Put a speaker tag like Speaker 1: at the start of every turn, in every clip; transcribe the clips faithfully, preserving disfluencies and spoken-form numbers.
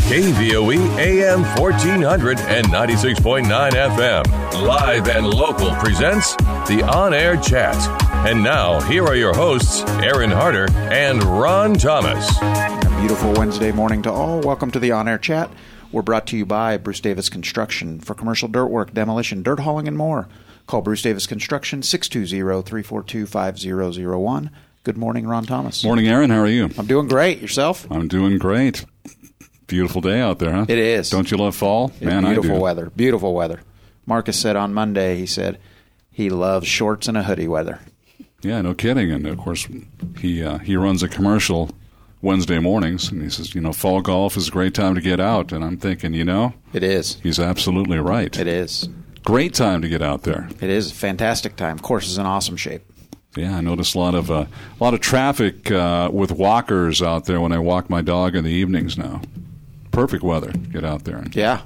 Speaker 1: K V O E A M fourteen hundred and ninety-six point nine F M. Live and Local presents the On Air Chat. And now, here are your hosts, Aaron Harder and Ron Thomas.
Speaker 2: A beautiful Wednesday morning to all. Welcome to the On Air Chat. We're brought to you by Bruce Davis Construction for commercial dirt work, demolition, dirt hauling, and more. Call Bruce Davis Construction, six two zero, three four two, five zero zero one. Good morning, Ron Thomas.
Speaker 3: Morning, Aaron. How are you?
Speaker 2: I'm doing great. Yourself?
Speaker 3: I'm doing great. Beautiful day out there, huh?
Speaker 2: It is.
Speaker 3: Don't you love fall?
Speaker 2: It's
Speaker 3: Man,
Speaker 2: beautiful
Speaker 3: I do.
Speaker 2: weather. Beautiful weather. Marcus said on Monday, he said he loves shorts and a hoodie weather.
Speaker 3: Yeah, no kidding. And, of course, he uh, he runs a commercial Wednesday mornings, and he says, you know, fall golf is a great time to get out. And I'm thinking, you know.
Speaker 2: It is.
Speaker 3: He's absolutely right.
Speaker 2: It is.
Speaker 3: Great time to get out there.
Speaker 2: It is a fantastic time. Course is in awesome shape.
Speaker 3: Yeah, I noticed a lot of uh, a lot of traffic uh, with walkers out there when I walk my dog in the evenings now. Perfect weather. Get out there and
Speaker 2: yeah,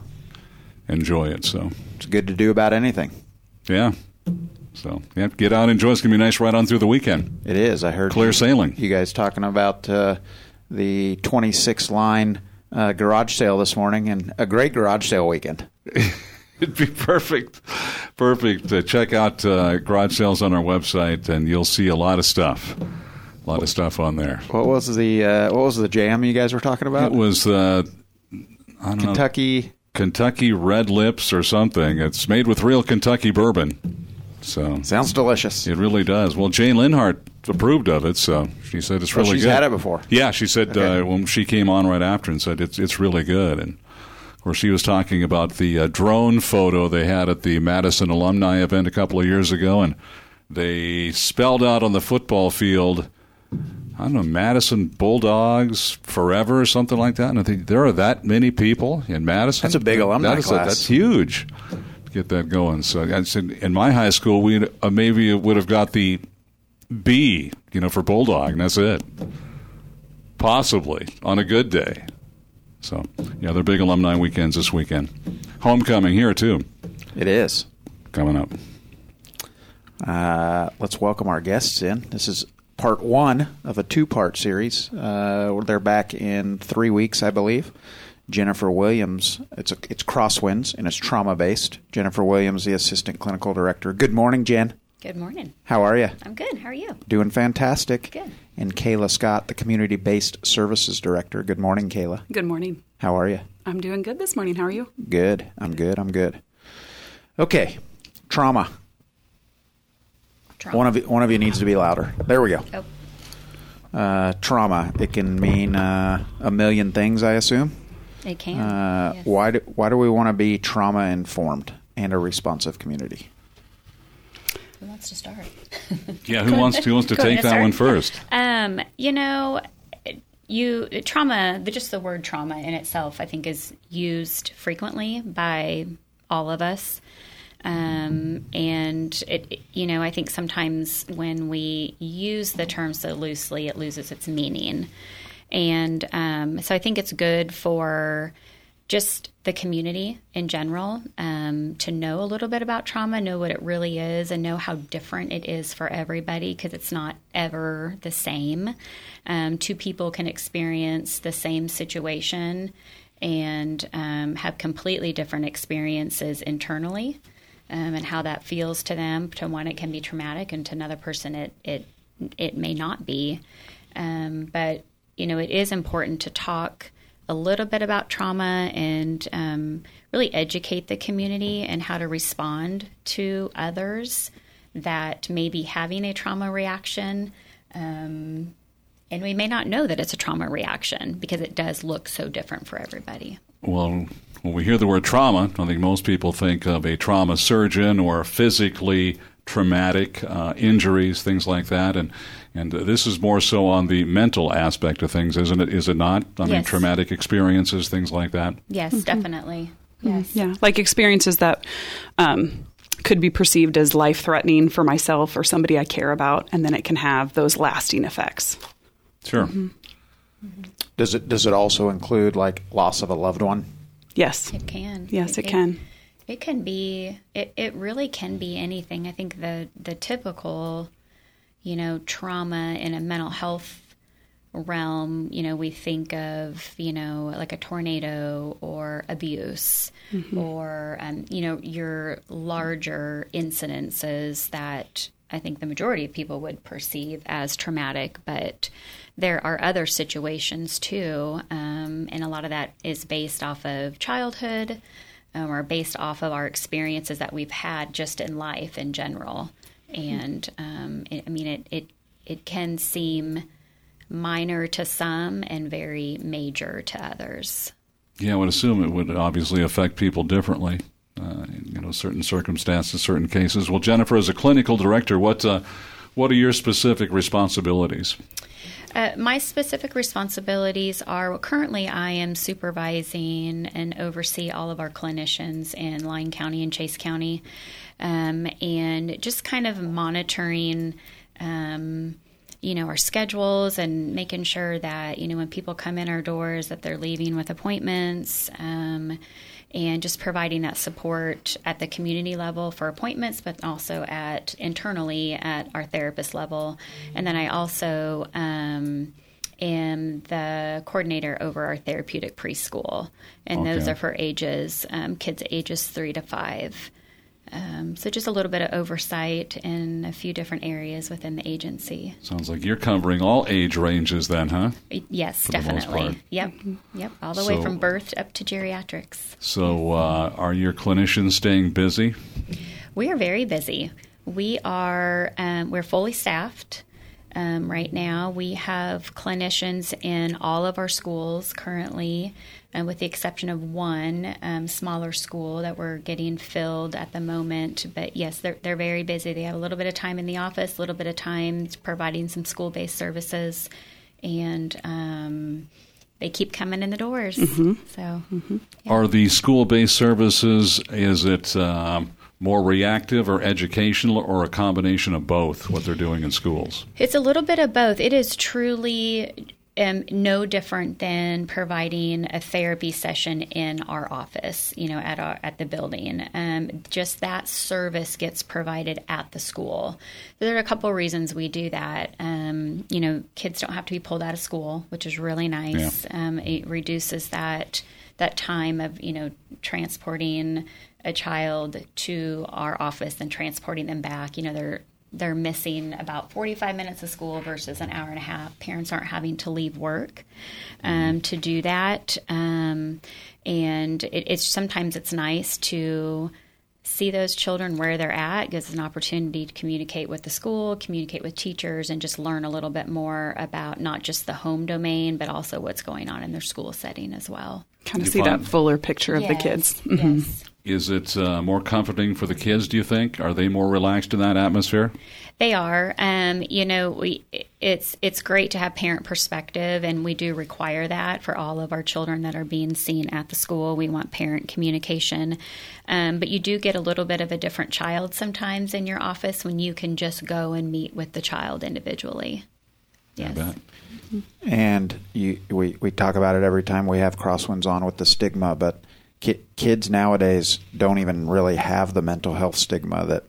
Speaker 3: enjoy it. So
Speaker 2: it's good to do about anything.
Speaker 3: Yeah. So yeah, get out and enjoy. It's gonna be nice right on through the weekend.
Speaker 2: It is. I heard
Speaker 3: clear
Speaker 2: you,
Speaker 3: sailing.
Speaker 2: You guys talking about uh, the twenty-six line uh, garage sale this morning, and a great garage sale weekend.
Speaker 3: It'd be perfect, perfect. Uh, check out uh, garage sales on our website, and you'll see a lot of stuff. A lot of stuff on there.
Speaker 2: What was the uh, What was the jam you guys were talking about?
Speaker 3: It was uh, I don't
Speaker 2: Kentucky
Speaker 3: know, Kentucky Red Lips or something. It's made with real Kentucky bourbon. So
Speaker 2: sounds delicious.
Speaker 3: It really does. Well, Jane Linhart approved of it, so she said it's really
Speaker 2: well, she's
Speaker 3: good. She's
Speaker 2: had it before.
Speaker 3: Yeah, she said
Speaker 2: okay.
Speaker 3: uh, when she came on right after and said it's it's really good. And of course, she was talking about the uh, drone photo they had at the Madison alumni event a couple of years ago, and they spelled out on the football field, I don't know, Madison Bulldogs forever or something like that. And I think there are that many people in Madison.
Speaker 2: That's a big alumni
Speaker 3: that is
Speaker 2: class.
Speaker 3: A, that's huge to get that going. So I said, in my high school, we uh, maybe would have got the B, you know, for Bulldog, and that's it. Possibly on a good day. So, yeah, they're big alumni weekends this weekend. Homecoming here, too.
Speaker 2: It is.
Speaker 3: Coming up.
Speaker 2: Uh, let's welcome our guests in. This is part one of a two-part series. Uh, they're back in three weeks, I believe. Jennifer Williams, it's a, it's Crosswinds, and it's trauma-based. Jennifer Williams, the Assistant Clinical Director. Good morning, Jen.
Speaker 4: Good morning.
Speaker 2: How are you?
Speaker 4: I'm good. How are you?
Speaker 2: Doing fantastic.
Speaker 4: Good.
Speaker 2: And Kayla Scott, the Community-Based Services Director. Good morning, Kayla.
Speaker 5: Good morning.
Speaker 2: How are you?
Speaker 5: I'm doing good this morning. How are you?
Speaker 2: Good. I'm good. I'm good. Okay. Trauma.
Speaker 4: Trauma.
Speaker 2: One of you, one of you needs to be louder. There we go.
Speaker 4: Oh.
Speaker 2: Uh, trauma. It can mean uh, a million things, I assume.
Speaker 4: It can.
Speaker 2: Uh,
Speaker 4: yes.
Speaker 2: Why do, why do we want to be trauma-informed and a responsive community?
Speaker 4: Who wants to start?
Speaker 3: Yeah, who wants to, who wants to take that
Speaker 4: start?
Speaker 3: one first?
Speaker 4: Um, you know, you trauma, just the word trauma in itself, I think, is used frequently by all of us. Um, and, it, you know, I think sometimes when we use the term so loosely, it loses its meaning. And um, so I think it's good for just the community in general um, to know a little bit about trauma, know what it really is, and know how different it is for everybody, because it's not ever the same. Um, two people can experience the same situation and um, have completely different experiences internally. Um, and how that feels to them. To one, it can be traumatic, and to another person, it it it may not be. Um, but you know, it is important to talk a little bit about trauma and um, really educate the community and how to respond to others that may be having a trauma reaction. Um, and we may not know that it's a trauma reaction because it does look so different for everybody.
Speaker 3: Well, when we hear the word trauma, I think most people think of a trauma surgeon or physically traumatic uh, injuries, things like that. And and this is more so on the mental aspect of things, isn't it? Is it not? I
Speaker 4: yes.
Speaker 3: mean, traumatic experiences, things like that.
Speaker 4: Yes, mm-hmm. definitely.
Speaker 5: Yes. Yeah, like experiences that um, could be perceived as life-threatening for myself or somebody I care about, and then it can have those lasting effects.
Speaker 3: Sure.
Speaker 5: Mm-hmm.
Speaker 4: Mm-hmm.
Speaker 2: Does it does it also include like loss of a loved one?
Speaker 5: Yes.
Speaker 4: It can.
Speaker 5: Yes, it,
Speaker 4: it
Speaker 5: can.
Speaker 4: It, it can be, it, it really can be anything. I think the, the typical, you know, trauma in a mental health realm, you know, we think of, you know, like a tornado or abuse mm-hmm. or, um, you know, your larger incidences that I think the majority of people would perceive as traumatic, but there are other situations too, um, and a lot of that is based off of childhood um, or based off of our experiences that we've had just in life in general. And um, it, I mean, it, it it can seem minor to some and very major to others.
Speaker 3: Yeah, I would assume it would obviously affect people differently. Uh, you know, certain circumstances, certain cases. Well, Jennifer, as a clinical director, what uh, what are your specific responsibilities?
Speaker 4: Uh, my specific responsibilities are, well, currently I am supervising and oversee all of our clinicians in Lyon County and Chase County, um, and just kind of monitoring, um, you know, our schedules and making sure that, you know, when people come in our doors that they're leaving with appointments, um, and just providing that support at the community level for appointments, but also at internally at our therapist level. And then I also um, am the coordinator over our therapeutic preschool, and okay. those are for ages um, kids ages three to five. Um, so just a little bit of oversight in a few different areas within the agency.
Speaker 3: Sounds like you're covering all age ranges then, huh?
Speaker 4: Yes, For definitely. Yep, yep, all the so, way from birth up to geriatrics.
Speaker 3: So uh, are your clinicians staying busy?
Speaker 4: We are very busy. We are, um, we're fully staffed. Um, right now, we have clinicians in all of our schools currently, and with the exception of one um, smaller school that we're getting filled at the moment. But yes, they're they're very busy. They have a little bit of time in the office, a little bit of time providing some school-based services, and um, they keep coming in the doors. Mm-hmm. So, mm-hmm. Yeah.
Speaker 3: Are the school-based services? Is it? Um, more reactive or educational, or a combination of both, what they're doing in schools?
Speaker 4: It's a little bit of both. It is truly um, no different than providing a therapy session in our office, you know, at our, at the building. Um, just that service gets provided at the school. There are a couple of reasons we do that. Um, you know, kids don't have to be pulled out of school, which is really nice. Yeah. Um, it reduces that that time of, you know, transporting a child to our office and transporting them back. You know, they're they're missing about forty-five minutes of school versus an hour and a half. Parents aren't having to leave work um, to do that. Um, and it, it's sometimes it's nice to see those children where they're at. It gives us an opportunity to communicate with the school, communicate with teachers, and just learn a little bit more about not just the home domain, but also what's going on in their school setting as well.
Speaker 5: Kind of see that fuller picture of
Speaker 4: yes,
Speaker 5: the kids.
Speaker 4: Yes.
Speaker 5: Mm-hmm.
Speaker 3: Is it uh, more comforting for the kids, do you think? Are they more relaxed in that atmosphere?
Speaker 4: They are. Um, you know, we it's it's great to have parent perspective, and we do require that for all of our children that are being seen at the school. We want parent communication. Um, but you do get a little bit of a different child sometimes in your office when you can just go and meet with the child individually. Yes.
Speaker 3: I bet.
Speaker 2: And you, we, we talk about it every time we have Crosswinds on with the stigma, but ki- kids nowadays don't even really have the mental health stigma that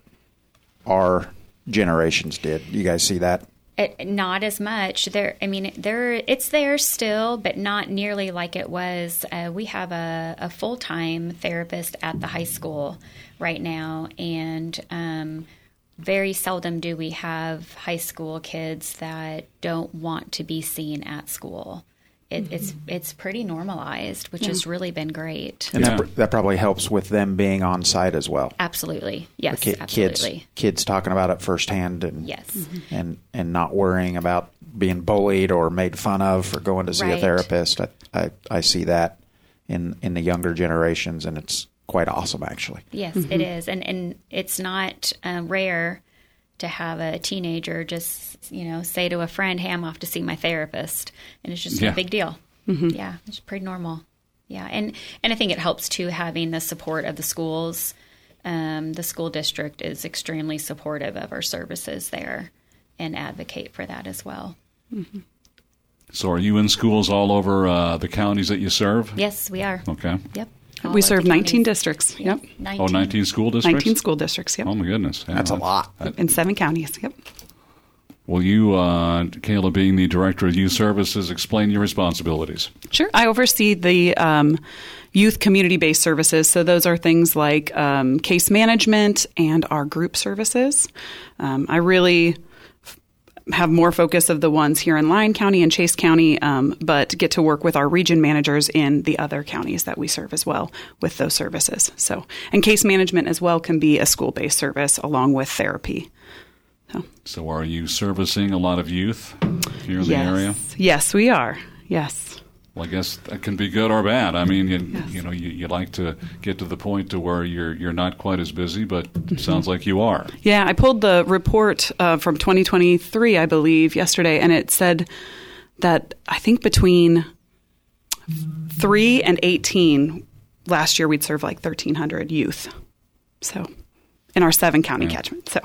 Speaker 2: our generations did. You guys see that?
Speaker 4: It, not as much. There, I mean, there it's there still, but not nearly like it was. Uh, we have a, a full-time therapist at the high school right now, and um, very seldom do we have high school kids that don't want to be seen at school. It, mm-hmm. It's it's pretty normalized, which yeah. has really been great.
Speaker 2: And
Speaker 3: yeah.
Speaker 2: that, that probably helps with them being on site as well.
Speaker 4: Absolutely. Yes,
Speaker 2: ki-
Speaker 4: absolutely.
Speaker 2: Kids, kids talking about it firsthand and,
Speaker 4: yes. mm-hmm.
Speaker 2: and, and not worrying about being bullied or made fun of for going to see
Speaker 4: right.
Speaker 2: a therapist. I, I, I see that in, in the younger generations, and it's quite awesome, actually.
Speaker 4: Yes,
Speaker 5: mm-hmm.
Speaker 4: it is. And, and it's not uh, rare to have a teenager just, you know, say to a friend, hey, I'm off to see my therapist. And it's just
Speaker 3: yeah.
Speaker 4: no big deal.
Speaker 5: Mm-hmm.
Speaker 4: Yeah, it's pretty normal. Yeah, and, and I think it helps, too, having the support of the schools. Um, the school district is extremely supportive of our services there and advocate for that as well.
Speaker 5: Mm-hmm.
Speaker 3: So are you in schools all over uh, the counties that you serve?
Speaker 4: Yes, we are.
Speaker 3: Okay.
Speaker 4: Yep.
Speaker 5: All we serve nineteen districts. Yep.
Speaker 4: nineteen.
Speaker 3: Oh, nineteen school districts?
Speaker 5: nineteen school districts, yep.
Speaker 3: Oh, my goodness. Yeah,
Speaker 2: That's a lot.
Speaker 5: In seven counties, yep.
Speaker 3: Will you, uh, Kayla, being the Director of Youth Services, explain your responsibilities?
Speaker 5: Sure. I oversee the um, youth community-based services. So those are things like um, case management and our group services. Um, I really f- have more focus of the ones here in Lyon County and Chase County, um, but get to work with our region managers in the other counties that we serve as well with those services. So, and case management as well can be a school-based service along with therapy. So,
Speaker 3: so are you servicing a lot of youth here in
Speaker 5: yes.
Speaker 3: the area?
Speaker 5: Yes, we are. Yes.
Speaker 3: Well, I guess that can be good or bad. I mean, you,
Speaker 5: Yes.
Speaker 3: you know, you, you like to get to the point to where you're you're not quite as busy, but it sounds like you are.
Speaker 5: Yeah, I pulled the report uh, from twenty twenty-three, I believe, yesterday, and it said that I think between three and eighteen last year we'd serve like thirteen hundred youth. So, in our seven county
Speaker 3: Yeah.
Speaker 5: catchment. So,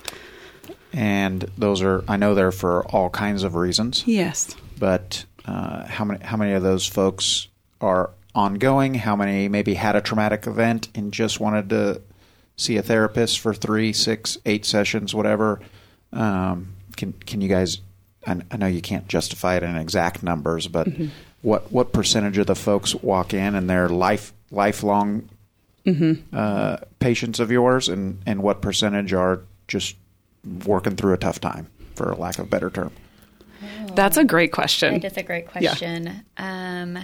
Speaker 2: And those are, I know they're for all kinds of reasons,
Speaker 5: yes.
Speaker 2: but uh, how many how many of those folks are ongoing? How many maybe had a traumatic event and just wanted to see a therapist for three, six, eight sessions, whatever? Um, can can you guys? I, I know you can't justify it in exact numbers, but
Speaker 5: Mm-hmm.
Speaker 2: what what percentage of the folks walk in and they're life lifelong
Speaker 5: Mm-hmm.
Speaker 2: uh, patients of yours, and and what percentage are just working through a tough time, for lack of a better term?
Speaker 5: That's a great question.
Speaker 4: That is a great question. Um,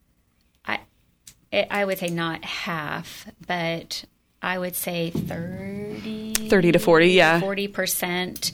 Speaker 4: I it, I would say not half, but I would say thirty,
Speaker 5: thirty to forty, yeah.
Speaker 4: forty percent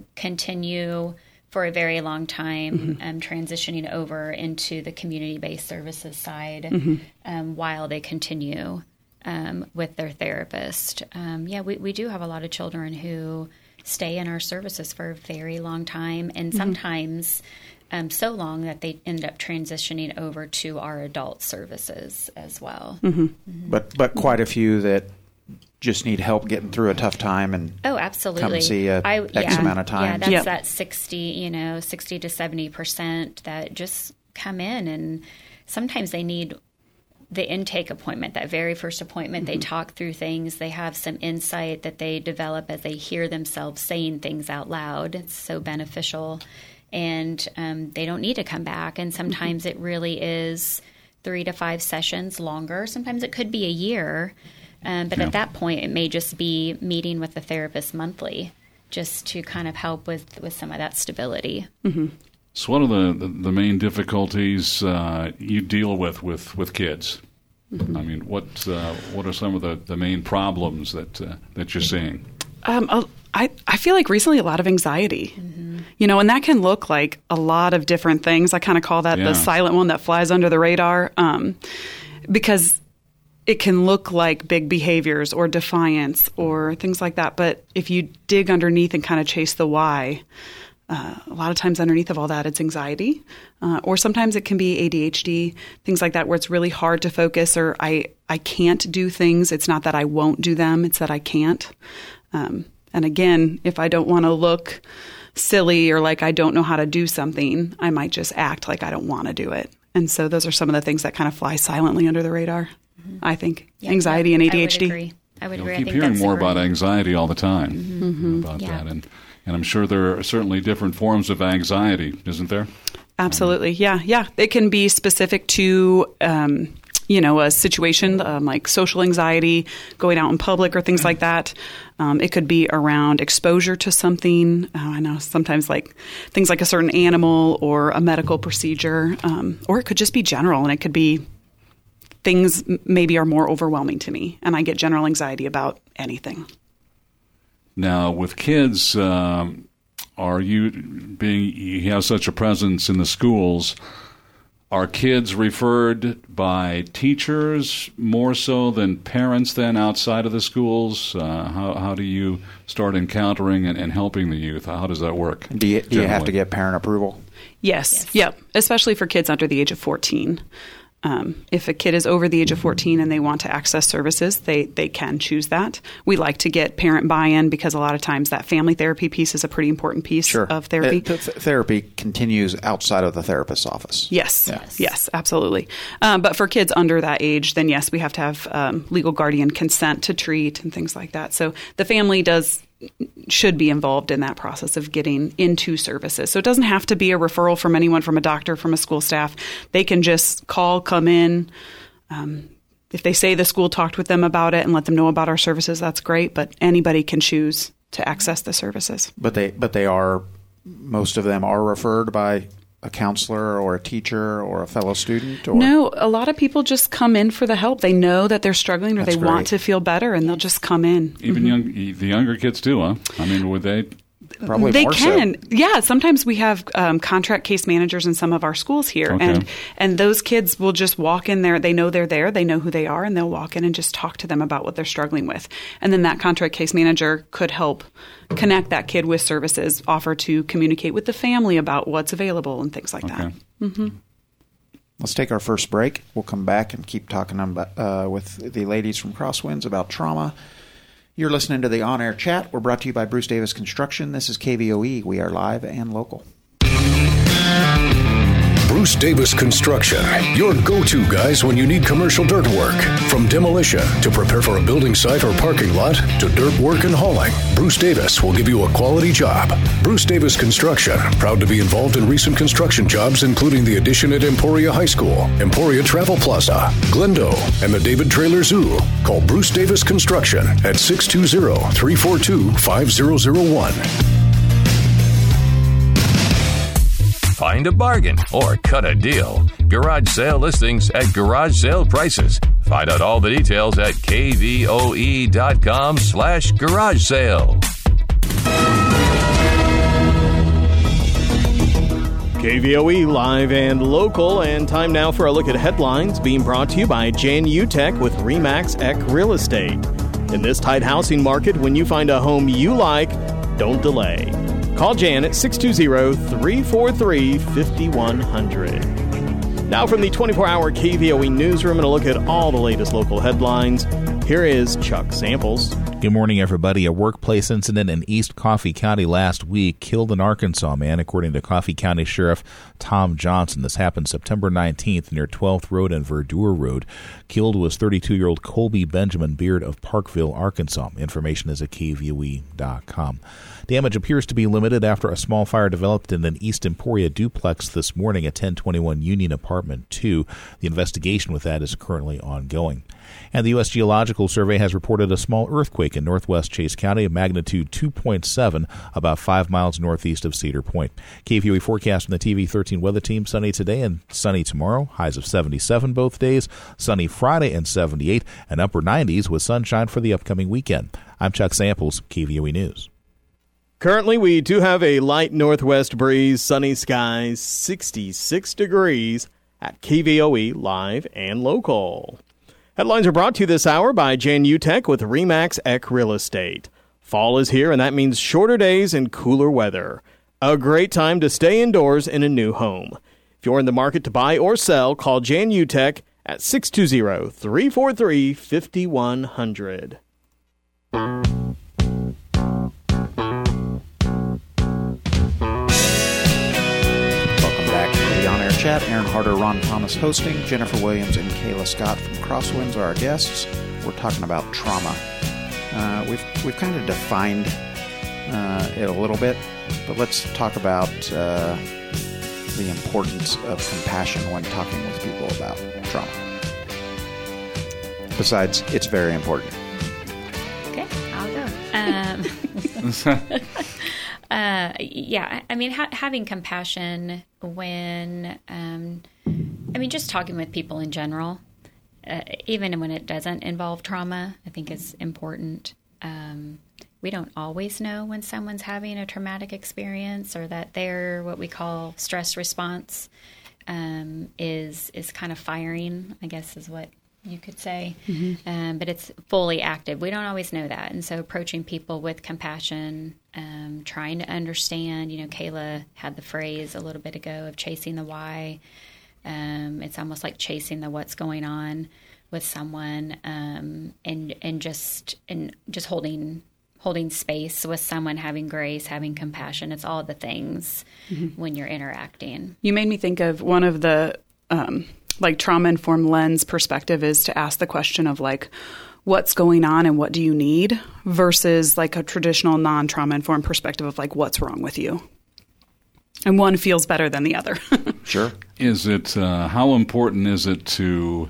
Speaker 4: continue for a very long time,
Speaker 5: Mm-hmm.
Speaker 4: um, transitioning over into the community-based services side
Speaker 5: Mm-hmm.
Speaker 4: um, while they continue um, with their therapist. Um, yeah, we, we do have a lot of children who stay in our services for a very long time, and
Speaker 5: Mm-hmm.
Speaker 4: sometimes um, so long that they end up transitioning over to our adult services as well.
Speaker 5: Mm-hmm.
Speaker 2: But but quite a few that just need help getting through a tough time and
Speaker 4: Oh, absolutely.
Speaker 2: come see a
Speaker 4: I,
Speaker 2: X
Speaker 4: yeah,
Speaker 2: amount of time.
Speaker 4: Yeah, that's
Speaker 5: Yep.
Speaker 4: that sixty, you know, sixty to seventy percent that just come in, and sometimes they need the intake appointment, that very first appointment. They talk through things. They have some insight that they develop as they hear themselves saying things out loud. It's so beneficial, and um, they don't need to come back. And sometimes it really is three to five sessions longer. Sometimes it could be a year. Um, but
Speaker 3: Yeah.
Speaker 4: at that point, it may just be meeting with the therapist monthly, just to kind of help with, with some of that stability.
Speaker 3: So what are the, the, the main difficulties uh, you deal with with, with kids? I mean, what uh, what are some of the, the main problems that uh, that you're seeing?
Speaker 5: Um, a- I, I feel like recently a lot of anxiety, you know, and that can look like a lot of different things. I kind of call that
Speaker 3: Yeah.
Speaker 5: the silent one that flies under the radar, um, because it can look like big behaviors or defiance or things like that. But if you dig underneath and kind of chase the why, uh, a lot of times underneath of all that, it's anxiety, uh, or sometimes it can be A D H D, things like that, where it's really hard to focus, or I, I can't do things. It's not that I won't do them. It's that I can't. Um, and again, if I don't want to look silly or like I don't know how to do something, I might just act like I don't want to do it. And so those are some of the things that kind of fly silently under the radar, I think.
Speaker 4: Yeah,
Speaker 5: Anxiety
Speaker 4: yeah,
Speaker 5: and A D H D.
Speaker 4: I would agree. I would
Speaker 3: You'll
Speaker 4: agree. I
Speaker 3: keep
Speaker 4: think
Speaker 3: hearing
Speaker 4: that's
Speaker 3: more
Speaker 4: a great-
Speaker 3: about anxiety all the time
Speaker 5: Mm-hmm.
Speaker 3: about
Speaker 4: Yeah.
Speaker 3: that, and and I'm sure there are certainly different forms of anxiety, isn't there?
Speaker 5: Absolutely. Yeah. Yeah. It can be specific to, um, you know, a situation um, like social anxiety, going out in public or things like that. Um, it could be around exposure to something. Oh, I know sometimes like things like a certain animal or a medical procedure, um, or it could just be general, and it could be things m- maybe are more overwhelming to me, and I get general anxiety about anything.
Speaker 3: Now, with kids, um, are you being you have such a presence in the schools? Are kids referred by teachers more so than parents then outside of the schools? Uh, how how do you start encountering and, and helping the youth? How does that work?
Speaker 2: Do you, do you have
Speaker 3: generally?
Speaker 2: to get parent approval?
Speaker 5: Yes.
Speaker 4: Yes.
Speaker 5: Yep. Especially for kids under the age of fourteen. Um, if a kid is over the age of fourteen and they want to access services, they, they can choose that. We like to get parent buy-in because a lot of times that family therapy piece is a pretty important piece
Speaker 2: Sure.
Speaker 5: of therapy.
Speaker 2: Uh, th- th- therapy continues outside of the therapist's office.
Speaker 5: Yes.
Speaker 2: Yes.
Speaker 5: Yes, absolutely. Um, but for kids under that age, then yes, we have to have um, legal guardian consent to treat and things like that. So the family does should be involved in that process of getting into services. So it doesn't have to be a referral from anyone, from a doctor, from a school staff. They can just call, come in. Um, if they say the school talked with them about it and let them know about our services, that's great. But anybody can choose to access the services.
Speaker 2: But they, but they are, most of them are referred by a counselor or a teacher or a fellow student? Or?
Speaker 5: No, a lot of people just come in for the help. They know that they're struggling or
Speaker 2: That's
Speaker 5: they
Speaker 2: great.
Speaker 5: want to feel better, and they'll just come in.
Speaker 3: Even
Speaker 5: Mhm.
Speaker 3: young, the younger kids too, huh? I mean, would they?
Speaker 2: Probably
Speaker 5: they
Speaker 2: more
Speaker 5: can.
Speaker 2: so.
Speaker 5: Yeah, sometimes we have um, contract case managers in some of our schools here,
Speaker 3: Okay.
Speaker 5: and and those kids will just walk in there. They know they're there. They know who they are, and they'll walk in and just talk to them about what they're struggling with. And then that contract case manager could help connect that kid with services, offer to communicate with the family about what's available and things like
Speaker 3: Okay.
Speaker 5: that. Mm-hmm.
Speaker 2: Let's take our first break. We'll come back and keep talking about, uh, with the ladies from Crosswinds about trauma. You're listening to the On Air Chat. We're brought to you by Bruce Davis Construction. This is K V O E. We are live and local.
Speaker 6: Bruce Davis Construction, your go-to guys when you need commercial dirt work. From demolition to prepare for a building site or parking lot to dirt work and hauling, Bruce Davis will give you a quality job. Bruce Davis Construction, proud to be involved in recent construction jobs, including the addition at Emporia High School, Emporia Travel Plaza, Glendo, and the David Trailer Zoo. Call Bruce Davis Construction at six two zero, three four two, five zero zero one.
Speaker 1: Find a bargain or cut a deal. Garage sale listings at garage sale prices. Find out all the details at kvoe.com slash garage sale.
Speaker 7: K V O E live and local, and time now for a look at headlines being brought to you by Jan Utech with Remax Eck Real Estate. In this tight housing market, when you find a home you like, don't delay. Call Jan at six two zero, three four three, five one zero zero. Now from the twenty-four hour K V O E newsroom and a look at all the latest local headlines, here is Chuck Samples.
Speaker 8: Good morning, everybody. A workplace incident in East Coffee County last week killed an Arkansas man, according to Coffee County Sheriff Tom Johnson. This happened September nineteenth near twelfth Road and Verdure Road. Killed was thirty-two-year-old Colby Benjamin Beard of Parkville, Arkansas. Information is at K V O E dot com. Damage appears to be limited after a small fire developed in an East Emporia duplex this morning at ten twenty-one Union Apartment two. The investigation with that is currently ongoing. And the U S Geological Survey has reported a small earthquake in northwest Chase County of magnitude two point seven, about five miles northeast of Cedar Point. K V O E forecast from the T V thirteen weather team: sunny today and sunny tomorrow. Highs of seventy-seven both days. Sunny Friday and seventy-eight, and upper nineties with sunshine for the upcoming weekend. I'm Chuck Samples, K V O E News.
Speaker 7: Currently, we do have a light northwest breeze, sunny skies, sixty-six degrees at K V O E live and local. Headlines are brought to you this hour by Jan Utech with Remax Eck Real Estate. Fall is here, and that means shorter days and cooler weather. A great time to stay indoors in a new home. If you're in the market to buy or sell, call Jan Utech at six two zero, three four three, five one zero zero.
Speaker 2: Welcome back to the On Air Chat. Aaron Harder, Ron Thomas hosting. Jennifer Williams and Kayla Scott from Crosswinds are our guests. We're talking about trauma. Uh, we've we've kind of defined uh, it a little bit, but let's talk about uh, the importance of compassion when talking with people about trauma. Besides, it's very important.
Speaker 4: Okay, I'll go. Um, uh, yeah, I mean, ha- having compassion when, um, I mean, just talking with people in general, uh, even when it doesn't involve trauma, I think is important. Um, we don't always know when someone's having a traumatic experience or that their what we call stress response um, is is kind of firing, I guess is what you could say, mm-hmm. um, but it's fully active. We don't always know that. And so approaching people with compassion, um, trying to understand, you know, Kayla had the phrase a little bit ago of chasing the why. Um, it's almost like chasing the what's going on with someone, um, and, and just, and just holding, holding space with someone, having grace, having compassion. It's all the things mm-hmm. when you're interacting.
Speaker 5: You made me think of one of the, um, like trauma-informed lens perspective is to ask the question of like, what's going on and what do you need versus like a traditional non-trauma informed perspective of like what's wrong with you. And one feels better than the other.
Speaker 2: Sure.
Speaker 3: Is it, uh, how important is it to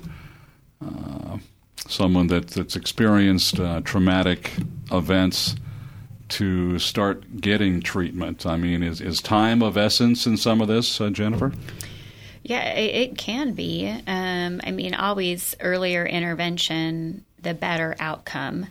Speaker 3: uh, someone that, that's experienced uh, traumatic events to start getting treatment? I mean, is, is time of essence in some of this, uh, Jennifer?
Speaker 4: Yeah, it, it can be. Um, I mean, always earlier intervention, the better outcome.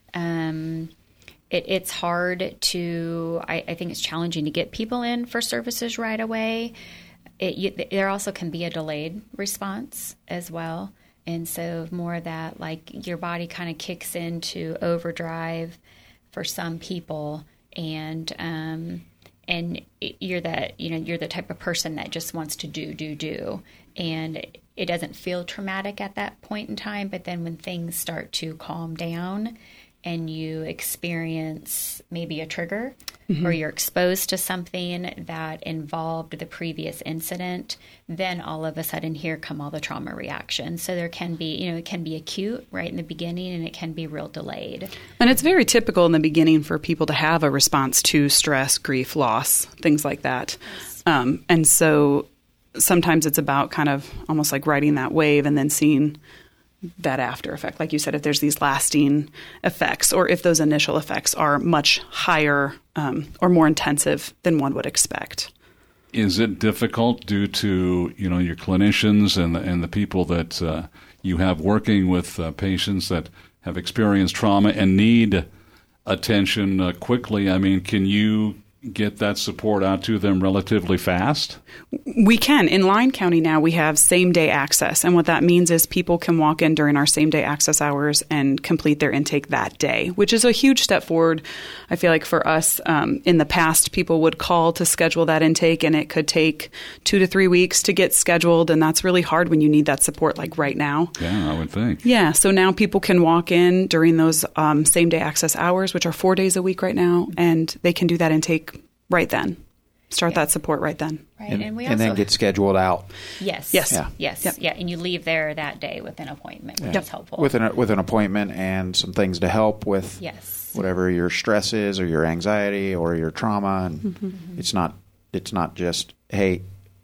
Speaker 4: Um, it, it's hard to, I, I think it's challenging to get people in for services right away. It, you, there also can be a delayed response as well. And so more of that, like your body kind of kicks into overdrive for some people, and um, and you're that you know you're the type of person that just wants to do do do, and it doesn't feel traumatic at that point in time. But then when things start to calm down, and you experience maybe a trigger, mm-hmm. or you're exposed to something that involved the previous incident, then all of a sudden here come all the trauma reactions. So there can be, you know, it can be acute right in the beginning, and it can be real delayed.
Speaker 5: And it's very typical in the beginning for people to have a response to stress, grief, loss, things like that. Yes. Um, and so sometimes it's about kind of almost like riding that wave and then seeing that after effect. Like you said, if there's these lasting effects, or if those initial effects are much higher um, or more intensive than one would expect.
Speaker 3: Is it difficult due to, you know, your clinicians and the, and the people that uh, you have working with uh, patients that have experienced trauma and need attention uh, quickly? I mean, can you get that support out to them relatively fast?
Speaker 5: We can. In Lyon County now, we have same-day access. And what that means is people can walk in during our same-day access hours and complete their intake that day, which is a huge step forward. I feel like for us, um, in the past, people would call to schedule that intake, and it could take two to three weeks to get scheduled. And that's really hard when you need that support like right now.
Speaker 3: Yeah, I would think.
Speaker 5: Yeah. So now people can walk in during those um, same-day access hours, which are four days a week right now, and they can do that intake right then. Start
Speaker 4: yeah.
Speaker 5: that support right then.
Speaker 4: Right.
Speaker 2: And,
Speaker 4: And, we
Speaker 2: and
Speaker 4: also
Speaker 2: then get scheduled out.
Speaker 4: Yes.
Speaker 5: Yes.
Speaker 2: Yeah.
Speaker 4: Yes.
Speaker 5: Yep.
Speaker 4: Yeah. And you leave there that day with an appointment, which
Speaker 2: Yeah.
Speaker 4: is helpful.
Speaker 2: With an, with an appointment and some things to help with
Speaker 4: Yes.
Speaker 2: whatever your stress is, or your anxiety, or your trauma. And
Speaker 5: Mm-hmm.
Speaker 2: it's not it's not just, hey,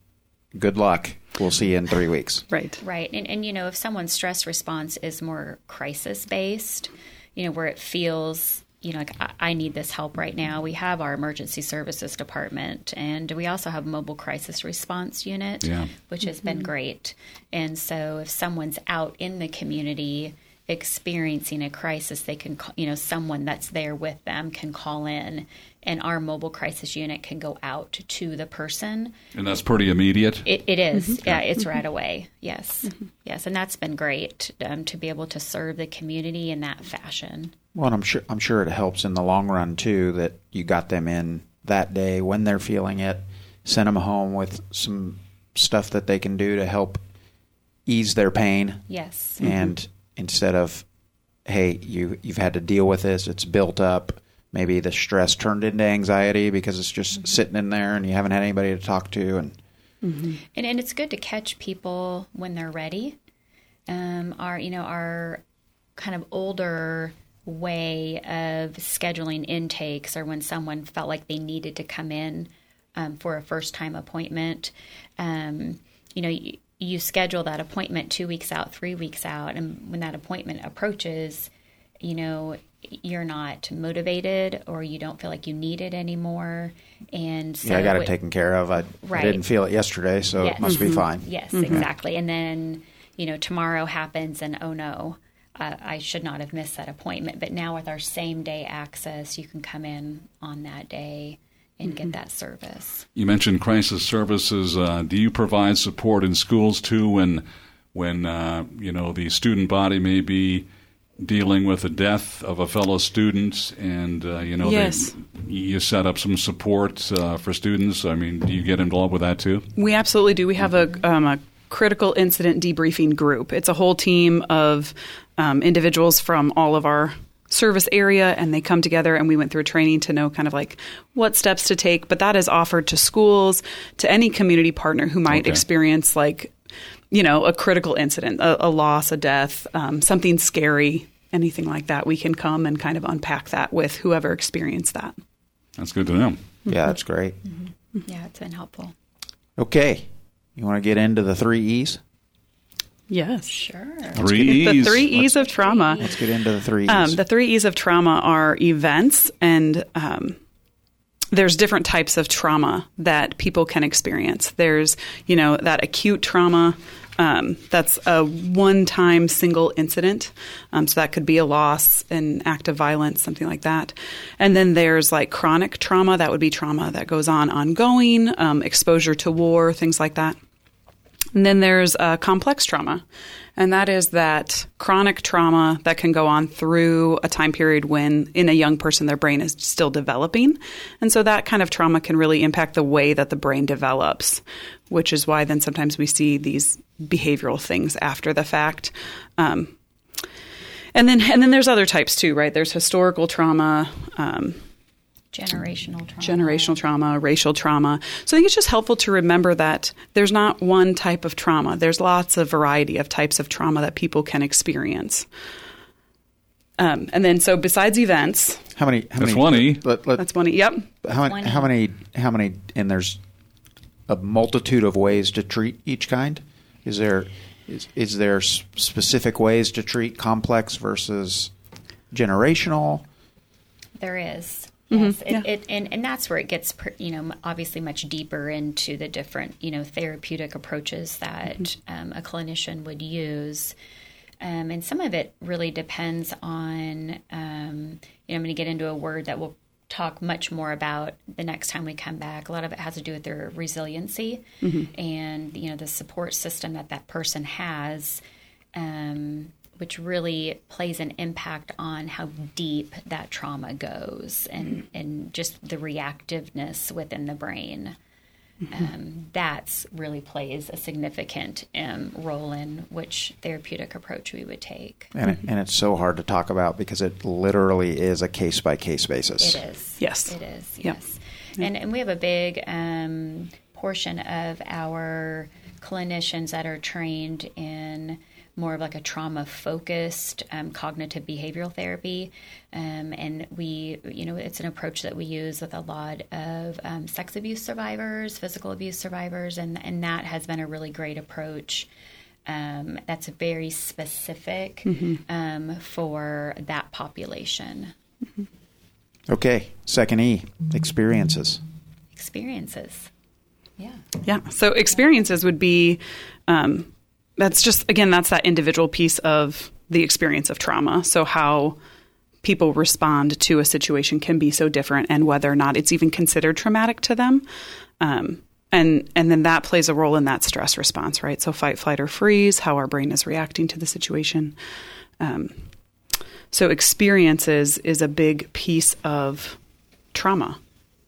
Speaker 2: good luck, we'll see you in three weeks.
Speaker 5: Right.
Speaker 4: Right. And, and, you know, if someone's stress response is more crisis-based, you know, where it feels, you know, like I, I need this help right now, we have our emergency services department, and we also have a mobile crisis response unit,
Speaker 3: yeah.
Speaker 4: which has been great. And so if someone's out in the community experiencing a crisis, they can, you know, someone that's there with them can call in, and our mobile crisis unit can go out to the person.
Speaker 3: And that's pretty immediate?
Speaker 4: It, it is.
Speaker 5: Mm-hmm.
Speaker 4: Yeah, it's right away. Yes. Mm-hmm. Yes, and that's been great um, to be able to serve the community in that fashion.
Speaker 2: Well, and I'm sure I'm sure it helps in the long run too that you got them in that day when they're feeling it. Send them home with some stuff that they can do to help ease their pain.
Speaker 4: Yes.
Speaker 2: And mm-hmm. instead of, hey, you you've had to deal with this, it's built up. Maybe the stress turned into anxiety because it's just mm-hmm. sitting in there and you haven't had anybody to talk to. And
Speaker 4: mm-hmm. and, and it's good to catch people when they're ready. Um, our you know our kind of older way of scheduling intakes, or when someone felt like they needed to come in um, for a first time appointment. Um, you know, you, you schedule that appointment two weeks out, three weeks out, and when that appointment approaches, you know, you're not motivated, or you don't feel like you need it anymore. And so
Speaker 2: yeah, I got it
Speaker 4: it,
Speaker 2: taken care of. I,
Speaker 4: right.
Speaker 2: I didn't feel it yesterday, so
Speaker 4: yes.
Speaker 2: it must
Speaker 4: mm-hmm.
Speaker 2: be fine.
Speaker 4: Yes,
Speaker 2: mm-hmm.
Speaker 4: exactly. And then, you know, tomorrow happens, and oh no, uh, I should not have missed that appointment. But now with our same day access, you can come in on that day and mm-hmm. get that service.
Speaker 3: You mentioned crisis services. Uh, do you provide support in schools too when, when uh, you know, the student body may be dealing with the death of a fellow student, and uh, you know,
Speaker 5: yes.
Speaker 3: they, you set up some support uh, for students? I mean, do you get involved with that too?
Speaker 5: We absolutely do. We have a, um, a critical incident debriefing group. It's a whole team of um, individuals from all of our service area, and they come together, and we went through a training to know kind of like what steps to take. But that is offered to schools, to any community partner who might
Speaker 3: okay.
Speaker 5: experience like, you know, a critical incident, a, a loss, a death, um, something scary. anything like that, we can come and kind of unpack that with whoever experienced that.
Speaker 3: That's good to know.
Speaker 2: Yeah, that's great.
Speaker 4: Mm-hmm. Yeah, it's been helpful.
Speaker 2: Okay. You want to get into the three E's?
Speaker 5: Yes.
Speaker 4: Sure.
Speaker 3: Three
Speaker 5: The
Speaker 3: E's.
Speaker 5: three E's of trauma.
Speaker 2: Let's get into the three E's.
Speaker 5: Um, the three E's of trauma are events, and um, there's different types of trauma that people can experience. There's, you know, that acute trauma. Um, that's a one-time single incident. Um, so that could be a loss, an act of violence, something like that. And then there's like chronic trauma. That would be trauma that goes on ongoing, um, exposure to war, things like that. And then there's uh, complex trauma, and that is that chronic trauma that can go on through a time period when, in a young person, their brain is still developing. And so that kind of trauma can really impact the way that the brain develops, which is why then sometimes we see these behavioral things after the fact. Um, and then and then there's other types too, right? There's historical trauma, um,
Speaker 4: Generational trauma.
Speaker 5: generational trauma, racial trauma. So I think it's just helpful to remember that there's not one type of trauma. There's lots of variety of types of trauma that people can experience. Um, and then, so besides events,
Speaker 2: how many? How
Speaker 3: That's
Speaker 2: many?
Speaker 3: one E.
Speaker 2: Let, let,
Speaker 5: that's one. Yep.
Speaker 2: how, many,
Speaker 4: one E.
Speaker 2: how many? How many? And there's a multitude of ways to treat each kind. Is there? Is, is there s- specific ways to treat complex versus generational?
Speaker 4: There is.
Speaker 5: Mm-hmm.
Speaker 4: Yes, it,
Speaker 5: Yeah.
Speaker 4: it, and, and that's where it gets, per- you know, obviously much deeper into the different, you know, therapeutic approaches that
Speaker 5: Mm-hmm.
Speaker 4: um, a clinician would use. Um, and some of it really depends on, um, you know, I'm going to get into a word that we'll talk much more about the next time we come back. A lot of it has to do with their resiliency
Speaker 5: Mm-hmm.
Speaker 4: and, you know, the support system that that person has, um, which really plays an impact on how deep that trauma goes and, and just the reactiveness within the brain. Um, that's really plays a significant um, role in which therapeutic approach we would take.
Speaker 2: And it, and it's so hard to talk about because it literally is a case by case basis.
Speaker 4: It is.
Speaker 5: Yes.
Speaker 4: It is.
Speaker 5: Yep.
Speaker 4: Yes. And and we have a big um, portion of our clinicians that are trained in more of like a trauma-focused um, cognitive behavioral therapy. Um, and we, you know, it's an approach that we use with a lot of um, sex abuse survivors, physical abuse survivors, and, and that has been a really great approach. Um, that's very specific
Speaker 5: Mm-hmm.
Speaker 4: um, for that population.
Speaker 2: Okay, second E, experiences.
Speaker 4: Experiences. Yeah.
Speaker 5: Yeah. So experiences would be, um, that's just, again, that's that individual piece of the experience of trauma. So how people respond to a situation can be so different, and whether or not it's even considered traumatic to them. Um, and, and then that plays a role in that stress response, right? So fight, flight, or freeze, how our brain is reacting to the situation. Um, so experiences is a big piece of trauma,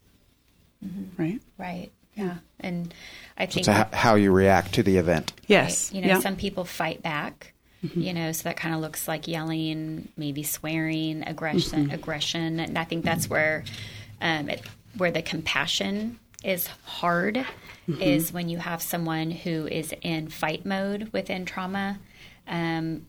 Speaker 4: Mm-hmm.
Speaker 5: right?
Speaker 4: Right. Yeah. And I
Speaker 2: So
Speaker 4: think
Speaker 2: it's a, how you react to the event.
Speaker 5: Yes.
Speaker 4: right, you know,
Speaker 5: Yeah.
Speaker 4: some people fight back. You know, so that kind of looks like yelling, maybe swearing, aggression.
Speaker 5: Mm-hmm.
Speaker 4: Aggression, and I think that's where, um, it, where the compassion is hard,
Speaker 5: Mm-hmm.
Speaker 4: is when you have someone who is in fight mode within trauma, um,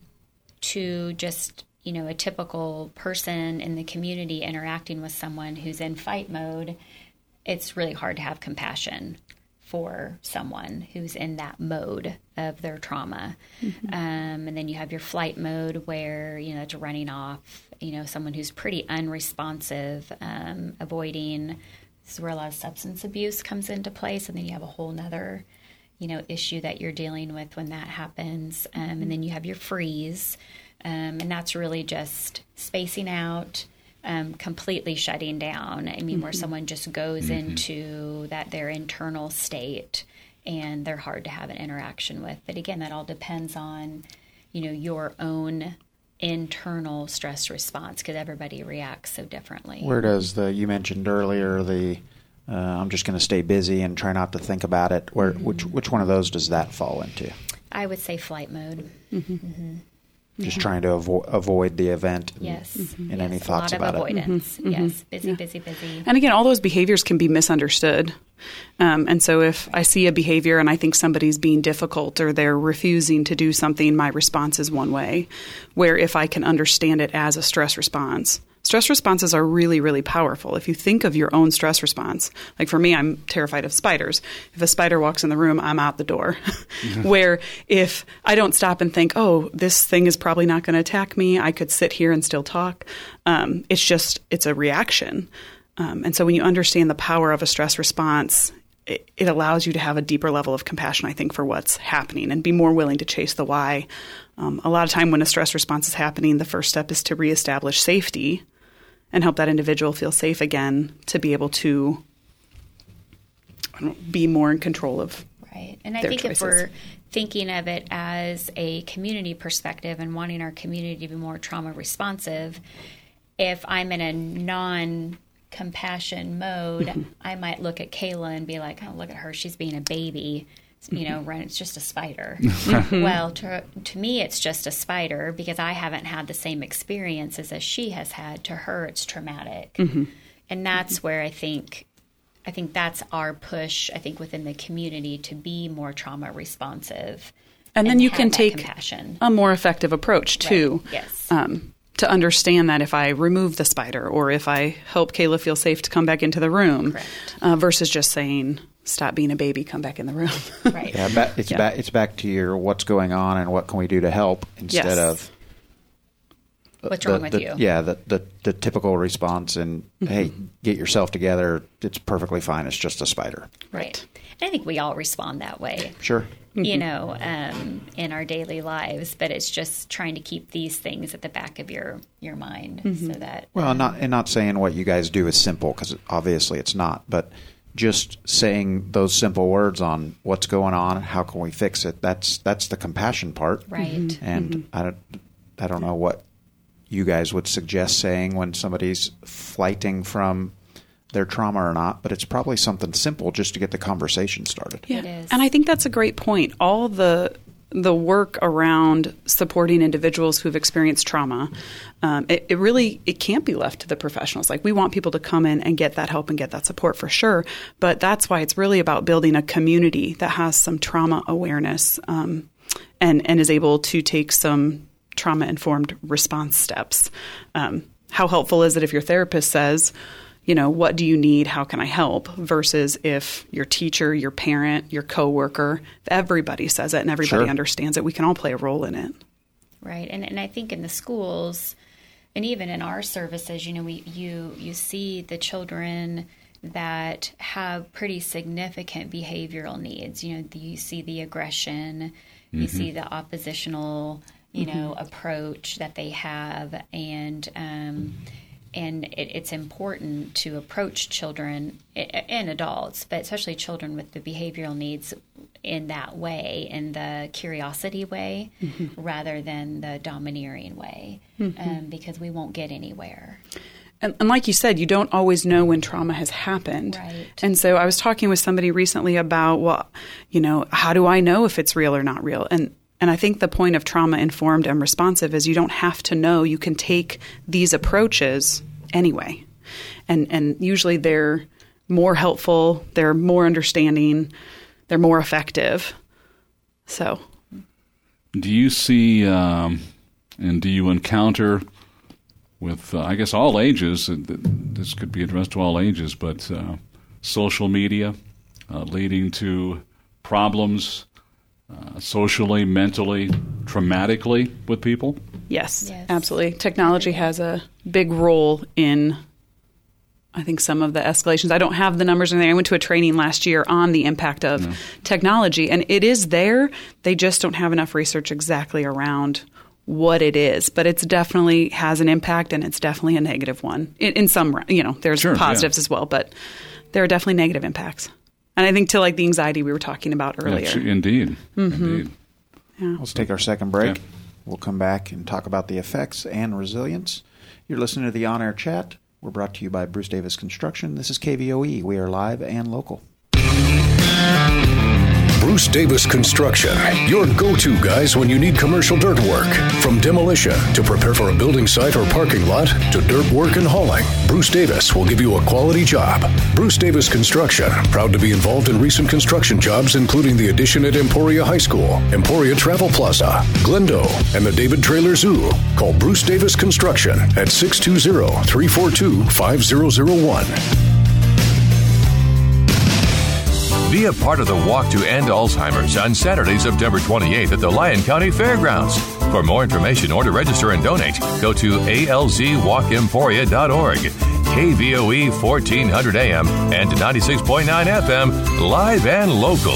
Speaker 4: to just, you know, a typical person in the community interacting with someone who's in fight mode. It's really hard to have compassion for someone who's in that mode of their trauma. Mm-hmm. Um, and then you have your flight mode where, you know, it's running off, you know, someone who's pretty unresponsive, um, avoiding. This is where a lot of substance abuse comes into place. And then you have a whole nother, you know, issue that you're dealing with when that happens. Um, and then you have your freeze. Um, and that's really just spacing out, Um, completely shutting down. I mean, mm-hmm. where someone just goes mm-hmm. into that their internal state, and they're hard to have an interaction with. But again, that all depends on, you know, your own internal stress response, because everybody reacts so differently.
Speaker 2: Where does the, you mentioned earlier, the uh, I'm just going to stay busy and try not to think about it. Where mm-hmm. which which one of those does that fall into?
Speaker 4: I would say flight mode. Mm-hmm. Mm-hmm.
Speaker 2: Just mm-hmm. trying to avo- avoid the event. And,
Speaker 4: yes.
Speaker 2: And
Speaker 4: yes.
Speaker 2: any thoughts
Speaker 4: about it?
Speaker 2: A lot
Speaker 4: of avoidance.
Speaker 2: it.
Speaker 5: Mm-hmm.
Speaker 4: Yes. Busy,
Speaker 5: yeah.
Speaker 4: busy, busy.
Speaker 5: And again, all those behaviors can be misunderstood, Um, and so if I see a behavior and I think somebody's being difficult or they're refusing to do something, my response is one way. Where if I can understand it as a stress response, stress responses are really, really powerful. If you think of your own stress response, like for me, I'm terrified of spiders. If a spider walks in the room, I'm out the door. Where if I don't stop and think, oh, this thing is probably not going to attack me, I could sit here and still talk. Um, it's just, it's a reaction. Um, and so when you understand the power of a stress response, it, it allows you to have a deeper level of compassion, I think, for what's happening and be more willing to chase the why. Um, a lot of time when a stress response is happening, the first step is to reestablish safety and help that individual feel safe again to be able to I don't know, be more in control of
Speaker 4: right. And I
Speaker 5: their
Speaker 4: think
Speaker 5: choices.
Speaker 4: If we're thinking of it as a community perspective and wanting our community to be more trauma responsive, if I'm in a non compassion mode, mm-hmm. I might look at Kayla and be like, oh, look at her, she's being a baby. You know, run, it's just a spider. Well, to, to me, it's just a spider because I haven't had the same experiences as she has had. To her, it's traumatic. Mm-hmm. And that's mm-hmm. where I think, I think that's our push, I think, within the community to be more trauma responsive.
Speaker 5: And, and then you can take
Speaker 4: compassion.
Speaker 5: A more effective approach, too.
Speaker 4: Right. Yes.
Speaker 5: Um, to understand that if I remove the spider or if I help Kayla feel safe to come back into the room uh, versus just saying, stop being a baby, come back in the room.
Speaker 4: Right.
Speaker 2: Yeah, ba- it's, yeah. Ba- it's back to your what's going on and what can we do to help instead
Speaker 5: yes.
Speaker 2: of
Speaker 4: what's
Speaker 2: the,
Speaker 4: wrong with
Speaker 2: the,
Speaker 4: you.
Speaker 2: Yeah, the, the, the typical response and, mm-hmm. hey, get yourself together. It's perfectly fine. It's just a spider.
Speaker 4: Right. And I think we all respond that way.
Speaker 2: Sure.
Speaker 4: You know, um, in our daily lives, but it's just trying to keep these things at the back of your, your mind mm-hmm. so that...
Speaker 2: Well,
Speaker 4: um,
Speaker 2: not and not saying what you guys do is simple because obviously it's not, but just saying those simple words on what's going on, how can we fix it, that's that's the compassion part.
Speaker 4: Right.
Speaker 5: Mm-hmm.
Speaker 2: And
Speaker 5: mm-hmm.
Speaker 2: I don't, I don't know what you guys would suggest saying when somebody's flighting from their trauma or not, but it's probably something simple just to get the conversation started.
Speaker 5: Yeah.
Speaker 4: It is.
Speaker 5: And I think that's a great point. All the the work around supporting individuals who've experienced trauma, um, it, it really it can't be left to the professionals. Like we want people to come in and get that help and get that support for sure. But that's why it's really about building a community that has some trauma awareness um, and and is able to take some trauma informed response steps. Um, how helpful is it if your therapist says, you know, what do you need? How can I help? Versus if your teacher, your parent, your coworker, everybody says it and everybody
Speaker 2: sure.
Speaker 5: understands it. We can all play a role in it.
Speaker 4: Right. And and I think in the schools and even in our services, you know, we you you see the children that have pretty significant behavioral needs. You know, you see the aggression, you mm-hmm. see the oppositional, you mm-hmm. know, approach that they have, and um And it, it's important to approach children and adults, but especially children with the behavioral needs in that way, in the curiosity way, mm-hmm. rather than the domineering way, mm-hmm. um, because we won't get anywhere.
Speaker 5: And, and like you said, you don't always know when trauma has happened.
Speaker 4: Right.
Speaker 5: And so I was talking with somebody recently about, well, you know, how do I know if it's real or not real? And And I think the point of trauma-informed and responsive is you don't have to know. You can take these approaches anyway. And and usually they're more helpful, they're more understanding, they're more effective. So.
Speaker 3: Do you see um, and do you encounter with, uh, I guess, all ages, this could be addressed to all ages, but uh, social media uh, leading to problems Uh, socially, mentally, traumatically with people?
Speaker 5: Yes,
Speaker 4: yes,
Speaker 5: absolutely. Technology has a big role in, I think, some of the escalations. I don't have the numbers in there. I went to a training last year on the impact of no. technology, and it is there. They just don't have enough research exactly around what it is, but it's definitely has an impact, and it's definitely a negative one. In, in some, you know, there's
Speaker 3: sure,
Speaker 5: positives
Speaker 3: yeah.
Speaker 5: as well, but there are definitely negative impacts. And I think to like the anxiety we were talking about earlier.
Speaker 3: Yeah, indeed.
Speaker 5: Mm-hmm.
Speaker 3: Indeed.
Speaker 2: Yeah. Let's take our second break.
Speaker 3: Okay.
Speaker 2: We'll come back and talk about the effects and resilience. You're listening to the On Air Chat. We're brought to you by Bruce Davis Construction. This is K V O E. We are live and local.
Speaker 6: Bruce Davis Construction, your go-to guys when you need commercial dirt work. From demolition to prepare for a building site or parking lot to dirt work and hauling, Bruce Davis will give you a quality job. Bruce Davis Construction, proud to be involved in recent construction jobs, including the addition at Emporia High School, Emporia Travel Plaza, Glendo, and the David Trailer Zoo. Call Bruce Davis Construction at six two zero, three four two, five zero zero one.
Speaker 1: Be a part of the Walk to End Alzheimer's on Saturday, September twenty-eighth at the Lyon County Fairgrounds. For more information or to register and donate, go to a l z walk emporia dot org. K V O E fourteen hundred A M and ninety-six point nine F M, live and local.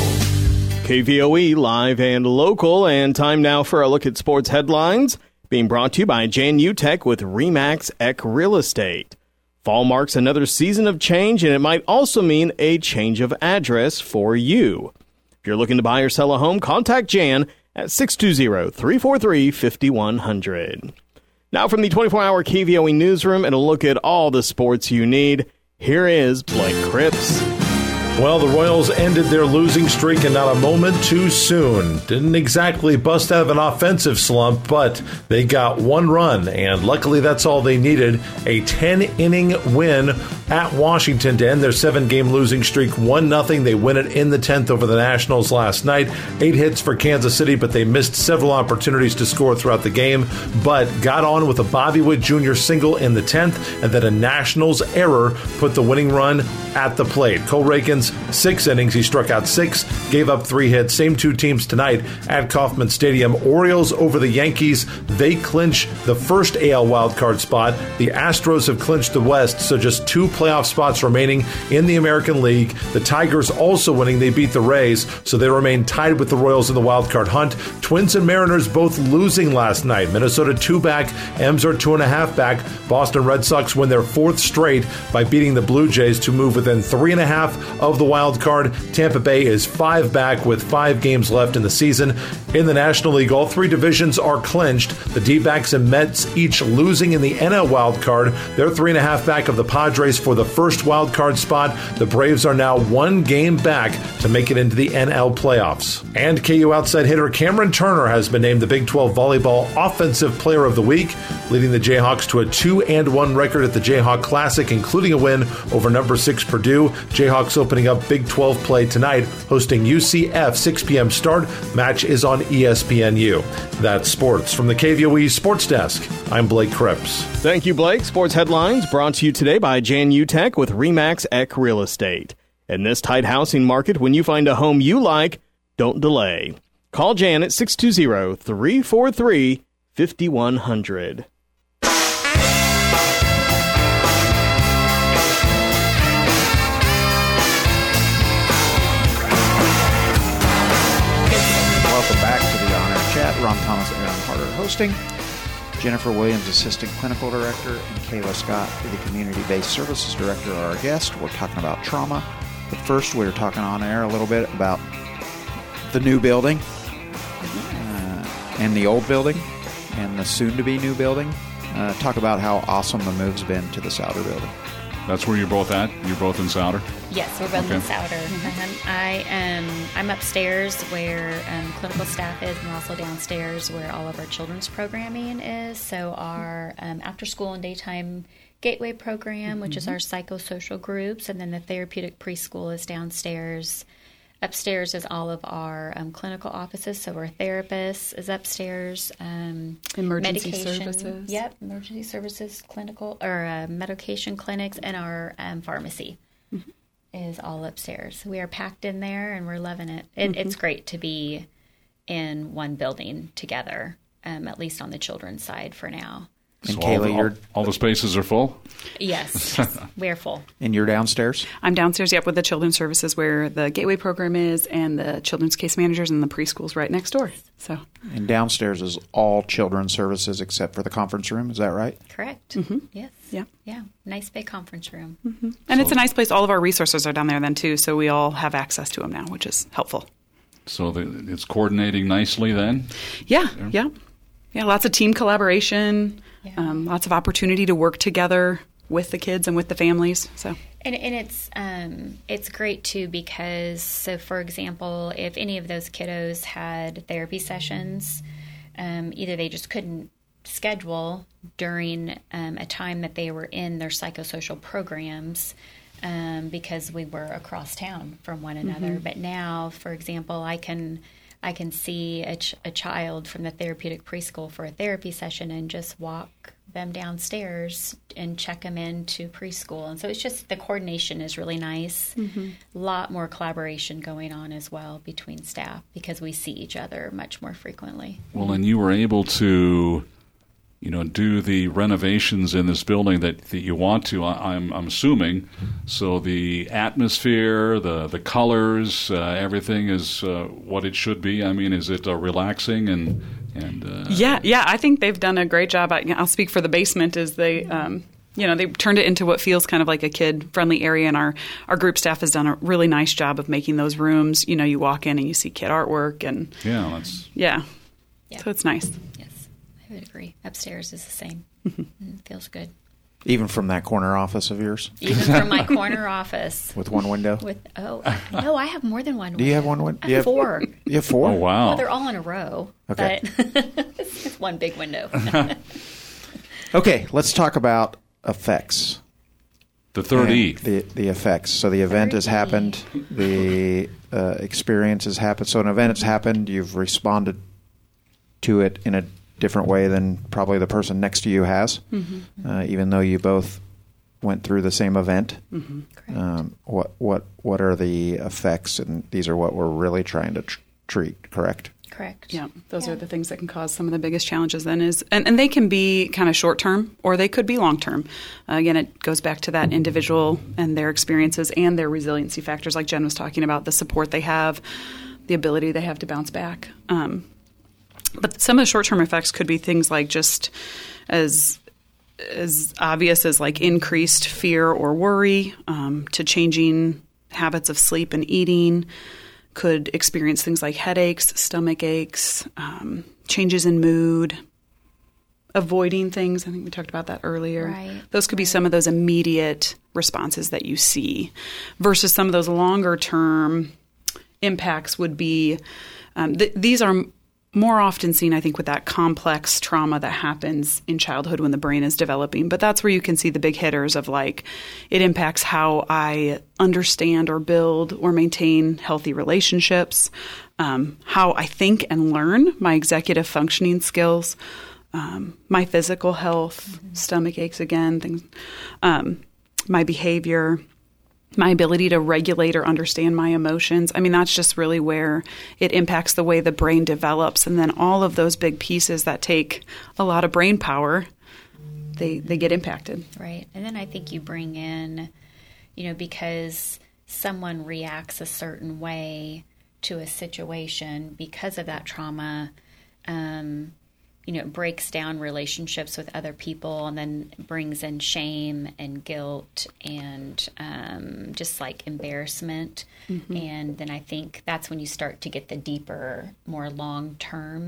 Speaker 7: K V O E live and local, and time now for a look at sports headlines, being brought to you by Jan Utech with Remax Eck Real Estate. Fall marks another season of change, and it might also mean a change of address for you. If you're looking to buy or sell a home, contact Jan at six two zero, three four three, five one zero zero. Now from the twenty-four hour K V O E newsroom and a look at all the sports you need, here is Blake Cripps.
Speaker 9: Well, the Royals ended their losing streak and not a moment too soon. Didn't exactly bust out of an offensive slump, but they got one run, and luckily that's all they needed. A ten-inning win at Washington to end their seven-game losing streak, one nothing. They win it in the tenth over the Nationals last night. Eight hits for Kansas City, but they missed several opportunities to score throughout the game, but got on with a Bobby Witt Junior single in the tenth, and then a Nationals error put the winning run at the plate. Cole Rakin's six innings, he struck out six, gave up three hits. Same two teams tonight at Kauffman Stadium. Orioles over the Yankees. They clinch the first A L wildcard spot. The Astros have clinched the West, so just two playoff spots remaining in the American League. The Tigers also winning. They beat the Rays, so they remain tied with the Royals in the wildcard hunt. Twins and Mariners both losing last night. Minnesota two back, M's are two and a half back. Boston Red Sox win their fourth straight by beating the Blue Jays to move within three and a half of the wild card. Tampa Bay is five back with five games left in the season. In the National League, all three divisions are clinched. The D-backs and Mets each losing in the N L wild card. They're three and a half back of the Padres for the first wild card spot. The Braves are now one game back to make it into the N L playoffs. And K U outside hitter Cameron Turner has been named the Big twelve Volleyball Offensive Player of the Week, leading the Jayhawks to a two and one record at the Jayhawk Classic, including a win over number six Purdue. Jayhawks opening up Big twelve play tonight, hosting U C F, six p.m. start. Match is on E S P N U. That's sports. From the K V O E Sports Desk, I'm Blake Cripps.
Speaker 7: Thank you, Blake. Sports headlines brought to you today by Jan Utech with Remax Eck Real Estate. In this tight housing market, when you find a home you like, don't delay. Call Jan at six two zero, three four three, five one zero zero.
Speaker 2: Welcome back to the On Air Chat. Ron Thomas and Aaron Harder hosting. Jennifer Williams, Assistant Clinical Director, and Kayla Scott, the Community-Based Services Director, are our guest. We're talking about trauma. But first, we were talking on air a little bit about the new building uh, and the old building and the soon-to-be new building. Uh, talk about how awesome the move's been to the Souder building.
Speaker 3: That's where you're both at? You're both in Souder?
Speaker 4: Yes, we're both
Speaker 3: Okay.
Speaker 4: in Souder. Um, I am I'm upstairs where um, clinical staff is, and also downstairs where all of our children's programming is. So our um, after-school and daytime gateway program, which is our psychosocial groups, and then the therapeutic preschool is downstairs. Upstairs is all of our um, clinical offices, so our therapist is upstairs. Um,
Speaker 5: Emergency
Speaker 4: medication,
Speaker 5: services.
Speaker 4: Yep, emergency services, clinical or uh, medication clinics, and our um, pharmacy mm-hmm. is all upstairs. We are packed in there, and we're loving it. it mm-hmm. It's great to be in one building together, um, at least on the children's side for now.
Speaker 2: And
Speaker 3: So
Speaker 2: Kayla,
Speaker 3: all, the,
Speaker 2: you're
Speaker 3: all, all the spaces are full?
Speaker 4: Yes, we're full.
Speaker 2: And you're downstairs?
Speaker 5: I'm downstairs, yep, with the children's services where the gateway program is and the children's case managers, and the preschool's right next door. So,
Speaker 2: And downstairs is all children's services except for the conference room. Is that right?
Speaker 4: Correct.
Speaker 5: Mm-hmm.
Speaker 4: Yes.
Speaker 5: Yeah.
Speaker 4: Yeah. Nice big conference room.
Speaker 5: Mm-hmm. And so, it's a nice place. All of our resources are down there then, too, so we all have access to them now, which is helpful.
Speaker 3: So the, it's coordinating nicely then?
Speaker 5: Yeah, yeah. Yeah, yeah lots of team collaboration. Yeah. Um, lots of opportunity to work together with the kids and with the families. So,
Speaker 4: And, and it's um, it's great too because, so for example, if any of those kiddos had therapy sessions, um, either they just couldn't schedule during um, a time that they were in their psychosocial programs um, because we were across town from one another. Mm-hmm. But now, for example, I can I can see a, ch- a child from the therapeutic preschool for a therapy session and just walk them downstairs and check them into preschool. And so it's just, the coordination is really nice. Mm-hmm. A lot more collaboration going on as well between staff because we see each other much more frequently.
Speaker 3: Well, and you were able to, you know, do the renovations in this building that, that you want to, I, I'm, I'm assuming. So the atmosphere, the the colors, uh, everything is uh, what it should be. I mean, is it uh, relaxing and and uh,
Speaker 5: yeah, yeah. I think they've done a great job. I, I'll speak for the basement. Is they, um, you know, they turned it into what feels kind of like a kid-friendly area, and our our group staff has done a really nice job of making those rooms. You know, you walk in and you see kid artwork, and
Speaker 3: yeah, that's
Speaker 5: yeah,
Speaker 4: yeah.
Speaker 5: So it's nice.
Speaker 4: Yes, I would agree. Upstairs is the same. It feels good.
Speaker 2: Even from that corner office of yours?
Speaker 4: Even from my corner office.
Speaker 2: With one window?
Speaker 4: With oh no, I have more than one window.
Speaker 2: Do you have one window?
Speaker 4: I have four.
Speaker 2: You have four?
Speaker 3: Oh, wow.
Speaker 4: Well, they're all in a row.
Speaker 2: Okay.
Speaker 4: But it's one big window.
Speaker 2: Okay, let's talk about effects.
Speaker 3: the third
Speaker 2: And
Speaker 3: E.
Speaker 2: The, the effects. So the event
Speaker 4: Third
Speaker 2: has
Speaker 4: E.
Speaker 2: happened. The uh, experience has happened. So an event has happened. You've responded to it in a different way than probably the person next to you has, mm-hmm. uh, even though you both went through the same event.
Speaker 5: Mm-hmm.
Speaker 4: Correct.
Speaker 2: Um, what what what are the effects? And these are what we're really trying to tr- treat. Correct.
Speaker 4: Correct.
Speaker 5: Yeah, those
Speaker 4: Yeah.
Speaker 5: are the things that can cause some of the biggest challenges then is, and, and they can be kind of short term or they could be long term. Uh, again, it goes back to that individual and their experiences and their resiliency factors, like Jen was talking about, the support they have, the ability they have to bounce back. Um, but some of the short term effects could be things like just as as obvious as like increased fear or worry, um, to changing habits of sleep and eating. Could experience things like headaches, stomach aches, um, changes in mood, avoiding things. I think we talked about that earlier.
Speaker 4: Right,
Speaker 5: those could be
Speaker 4: right.
Speaker 5: some of those immediate responses that you see versus some of those longer term impacts would be, um, th- these are more often seen, I think, with that complex trauma that happens in childhood when the brain is developing. But that's where you can see the big hitters of like, it impacts how I understand or build or maintain healthy relationships, um, how I think and learn, my executive functioning skills, um, my physical health, mm-hmm. stomach aches again, things, um, my behavior, my ability to regulate or understand my emotions. I mean, that's just really where it impacts the way the brain develops. And then all of those big pieces that take a lot of brain power, they they get impacted.
Speaker 4: Right. And then I think you bring in, you know, because someone reacts a certain way to a situation because of that trauma, um, you know, it breaks down relationships with other people and then brings in shame and guilt and um, just like embarrassment. Mm-hmm. And then I think that's when you start to get the deeper, more long-term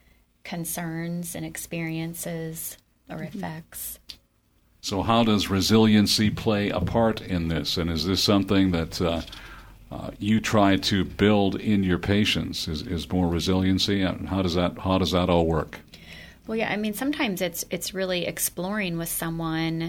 Speaker 4: concerns and experiences or mm-hmm. effects.
Speaker 3: So how does resiliency play a part in this? And is this something that uh, uh, you try to build in your patients? Is, is more resiliency? How does that how does that all work?
Speaker 4: Well, yeah, I mean, sometimes it's it's really exploring with someone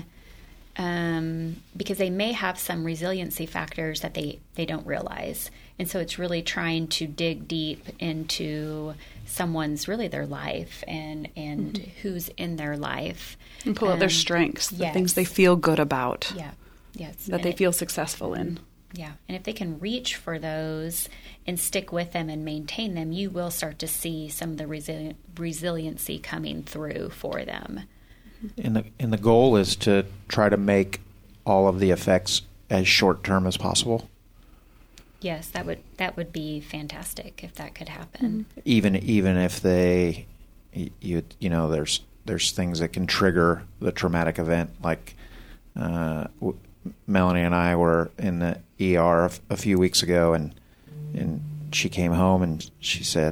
Speaker 4: um, because they may have some resiliency factors that they, they don't realize. And so it's really trying to dig deep into someone's, really their life and, and mm-hmm. who's in their life.
Speaker 5: And pull
Speaker 4: um,
Speaker 5: out their strengths, the
Speaker 4: yes.
Speaker 5: things they feel good about,
Speaker 4: Yeah, yes.
Speaker 5: that
Speaker 4: And
Speaker 5: they
Speaker 4: it-
Speaker 5: feel successful in.
Speaker 4: Yeah, and if they can reach for those and stick with them and maintain them, you will start to see some of the resili- resiliency coming through for them.
Speaker 2: And the and the goal is to try to make all of the effects as short term as possible.
Speaker 4: Yes, that would that would be fantastic if that could happen.
Speaker 5: Mm-hmm.
Speaker 2: Even even if they, you you know, there's there's things that can trigger the traumatic event. Like uh, w- Melanie and I were in the E R a, f- a few weeks ago, and and she came home and she said,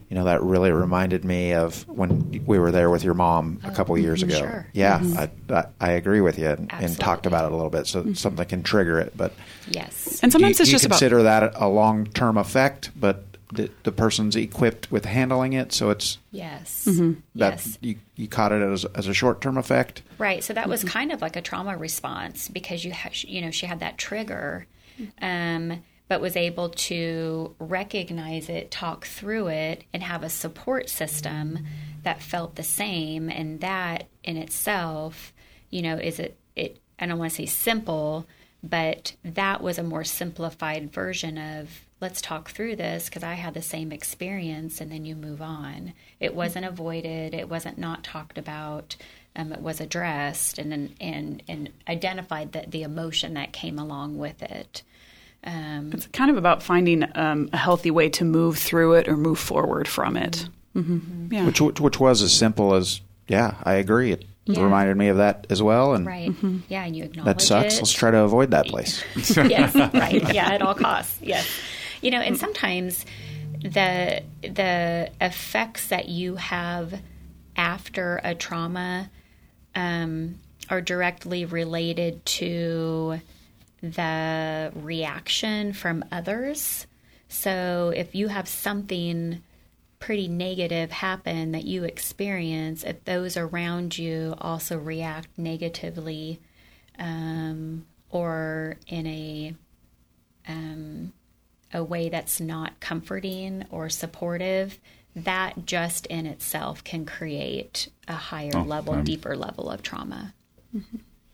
Speaker 2: you know, that really reminded me of when we were there with your mom a couple
Speaker 4: oh,
Speaker 2: years ago.
Speaker 4: Sure.
Speaker 2: Yeah,
Speaker 4: Mm-hmm.
Speaker 2: I, I, I agree with you and, and talked about it a little bit, so mm-hmm. something can trigger it. But
Speaker 4: yes,
Speaker 5: and sometimes
Speaker 2: do you,
Speaker 5: it's
Speaker 2: do you
Speaker 5: just
Speaker 2: consider
Speaker 5: about
Speaker 2: that a long-term effect, but the, the person's equipped with handling it, so it's
Speaker 4: yes,
Speaker 5: mm-hmm.
Speaker 2: that
Speaker 4: yes.
Speaker 2: you, you caught it as, as a short-term effect.
Speaker 4: Right. So that was kind of like a trauma response because you ha- you know she had that trigger. Um, but was able to recognize it, talk through it, and have a support system that felt the same. And that in itself, you know, is it, it I don't want to say simple, but that was a more simplified version of let's talk through this because I had the same experience, and then you move on. It wasn't avoided. It wasn't not talked about. Um, it was addressed and and and identified that the emotion that came along with it. Um,
Speaker 5: it's kind of about finding um, a healthy way to move through it or move forward from it. Mm-hmm. Yeah.
Speaker 2: Which, which which was as simple as, yeah, I agree. It
Speaker 4: yeah.
Speaker 2: reminded me of that as well. And
Speaker 4: right. Mm-hmm. Yeah, and you acknowledge
Speaker 2: that sucks.
Speaker 4: it.
Speaker 2: Let's try to avoid that place.
Speaker 4: Yes, right. Yeah, at all costs. Yes. You know, and sometimes the the effects that you have after a trauma um, are directly related to the reaction from others. So if you have something pretty negative happen that you experience, if those around you also react negatively um, or in a um, a way that's not comforting or supportive, that just in itself can create a higher
Speaker 3: oh,
Speaker 4: level,
Speaker 3: I'm...
Speaker 4: deeper level of trauma. Mm-hmm.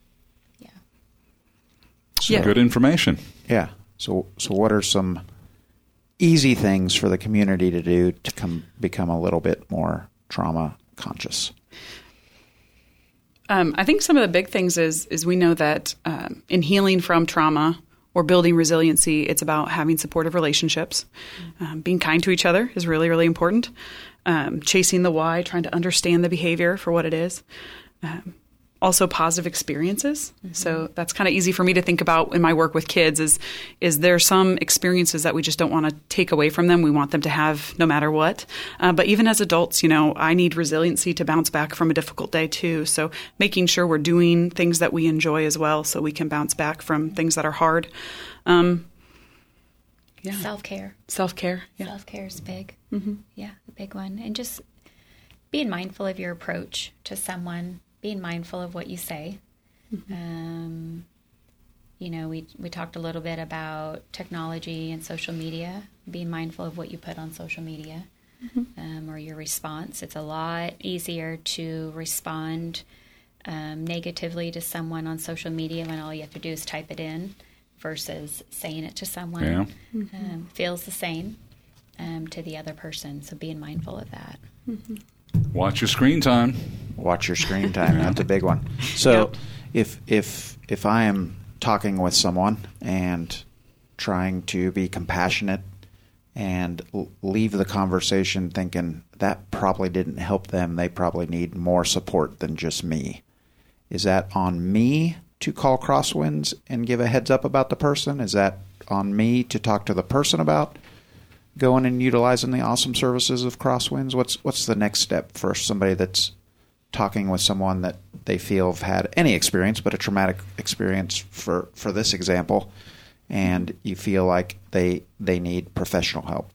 Speaker 3: Some
Speaker 5: yeah.
Speaker 3: good information.
Speaker 2: Yeah. So, so what are some easy things for the community to do to come become a little bit more trauma conscious?
Speaker 5: Um, I think some of the big things is is we know that um, in healing from trauma or building resiliency, it's about having supportive relationships. Um, being kind to each other is really, really important. Um, chasing the why, trying to understand the behavior for what it is. Um, Also positive experiences. Mm-hmm. So that's kind of easy for me to think about in my work with kids is, is there some experiences that we just don't want to take away from them. We want them to have no matter what. Uh, but even as adults, you know, I need resiliency to bounce back from a difficult day too. So making sure we're doing things that we enjoy as well so we can bounce back from things that are hard. Um, yeah.
Speaker 4: Self-care.
Speaker 5: Self-care. Yeah.
Speaker 4: Self-care is big.
Speaker 5: Mm-hmm.
Speaker 4: Yeah, the big one. And just being mindful of your approach to someone. Being mindful of what you say. Mm-hmm. Um, you know, we we talked a little bit about technology and social media. Being mindful of what you put on social media mm-hmm. um, or your response. It's a lot easier to respond um, negatively to someone on social media when all you have to do is type it in versus saying it to someone.
Speaker 3: Yeah.
Speaker 5: Mm-hmm.
Speaker 4: Um, feels the same um, to the other person. So being mindful of that.
Speaker 5: Mm-hmm.
Speaker 3: Watch your screen time.
Speaker 2: Watch your screen time. That's a big one. So
Speaker 5: Yep.
Speaker 2: if if if I am talking with someone and trying to be compassionate and l- leave the conversation thinking that probably didn't help them, they probably need more support than just me. Is that on me to call Crosswinds and give a heads up about the person? Is that on me to talk to the person about going and utilizing the awesome services of Crosswinds? What's what's the next step for somebody that's talking with someone that they feel have had any experience, but a traumatic experience for, for this example, and you feel like they they need professional help?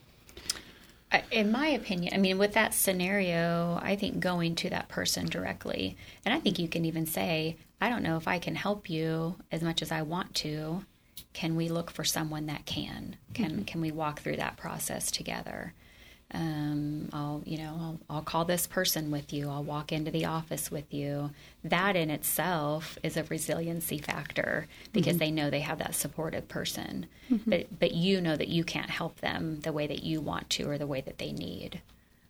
Speaker 4: In my opinion, I mean, with that scenario, I think going to that person directly, and I think you can even say, I don't know if I can help you as much as I want to. Can we look for someone that can? Can mm-hmm. can we walk through that process together? Um, I'll you know I'll, I'll call this person with you. I'll walk into the office with you. That in itself is a resiliency factor because mm-hmm. they know they have that supportive person. Mm-hmm. But but you know that you can't help them the way that you want to or the way that they need.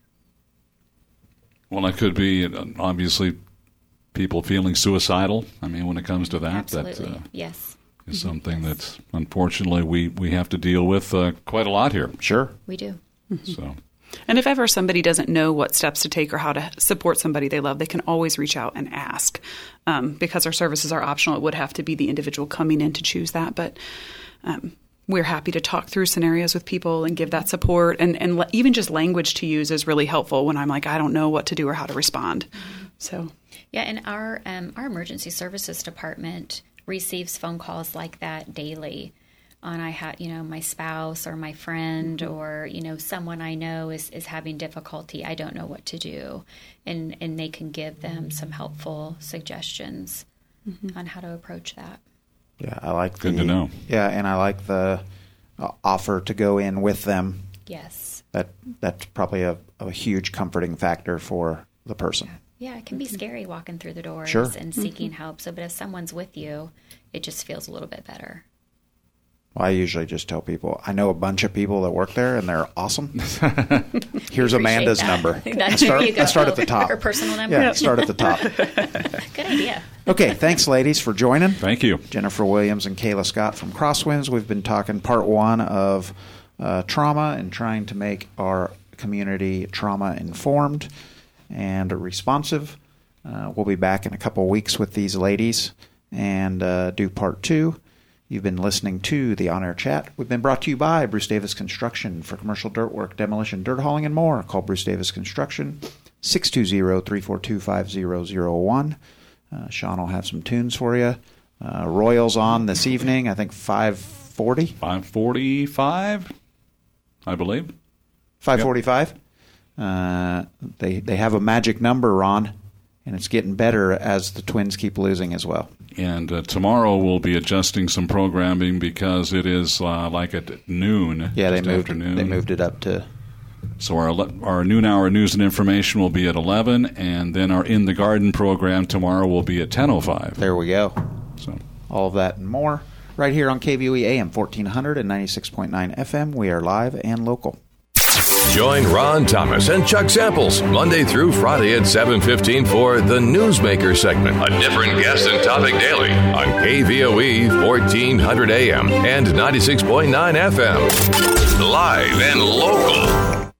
Speaker 3: Well, it could be obviously people feeling suicidal. I mean, when it comes to that,
Speaker 4: Absolutely.
Speaker 3: that uh,
Speaker 4: yes.
Speaker 3: is something that unfortunately we, we have to deal with uh, quite a lot here.
Speaker 2: Sure.
Speaker 4: We do.
Speaker 5: Mm-hmm.
Speaker 3: So,
Speaker 5: and if ever somebody doesn't know what steps to take or how to support somebody they love, they can always reach out and ask. Um, because our services are optional, it would have to be the individual coming in to choose that. But um, we're happy to talk through scenarios with people and give that support. And, and even just language to use is really helpful when I'm like, I don't know what to do or how to respond. So,
Speaker 4: yeah, and our um, our emergency services department receives phone calls like that daily. On I had, you know, my spouse or my friend or, you know, someone I know is, is having difficulty. I don't know what to do. And, and they can give them some helpful suggestions mm-hmm. on how to approach that.
Speaker 2: Yeah, I like the,
Speaker 3: Good to know.
Speaker 2: Yeah, and I like the uh, offer to go in with them.
Speaker 4: Yes.
Speaker 2: That That's probably a, a huge comforting factor for the person.
Speaker 4: Yeah, it can be scary walking through the doors
Speaker 2: Sure.
Speaker 4: and seeking mm-hmm. help. So, but if someone's with you, it just feels a little bit better.
Speaker 2: Well, I usually just tell people, I know a bunch of people that work there, and they're awesome. Here's Amanda's
Speaker 4: that.
Speaker 2: number.
Speaker 4: That's
Speaker 2: start,
Speaker 4: where you go.
Speaker 2: I start at the top.
Speaker 4: Her personal number?
Speaker 2: Yeah, start at the top.
Speaker 4: Good idea.
Speaker 2: Okay, thanks, ladies, for joining.
Speaker 3: Thank you.
Speaker 2: Jennifer Williams and Kayla Scott from Crosswinds. We've been talking part one of uh, trauma and trying to make our community trauma-informed and responsive. Uh, we'll be back in a couple of weeks with these ladies and uh, do part two. You've been listening to the On Air Chat. We've been brought to you by Bruce Davis Construction for commercial dirt work, demolition, dirt hauling, and more. Call Bruce Davis Construction, six two zero, three four two, five zero zero one. Uh, Sean will have some tunes for you. Uh, Royals on this evening, I think five forty?
Speaker 3: five forty-five, I believe.
Speaker 2: five forty-five. Yep. Uh, they, they have a magic number, Ron, and it's getting better as the Twins keep losing as well.
Speaker 3: And uh, tomorrow we'll be adjusting some programming because it is uh, like at noon.
Speaker 2: Yeah, they
Speaker 3: just
Speaker 2: moved.
Speaker 3: after noon.
Speaker 2: They moved it up to.
Speaker 3: So our our noon hour news and information will be at eleven, and then our In the Garden program tomorrow will be at ten oh five.
Speaker 2: There we go.
Speaker 3: So
Speaker 2: all of that and more right here on K V O E A M fourteen hundred and ninety-six point nine F M. We are live and local.
Speaker 1: Join Ron Thomas and Chuck Samples Monday through Friday at seven fifteen for the Newsmaker segment. A different guest and topic daily on K V O E fourteen hundred A M and ninety-six point nine F M. Live and local.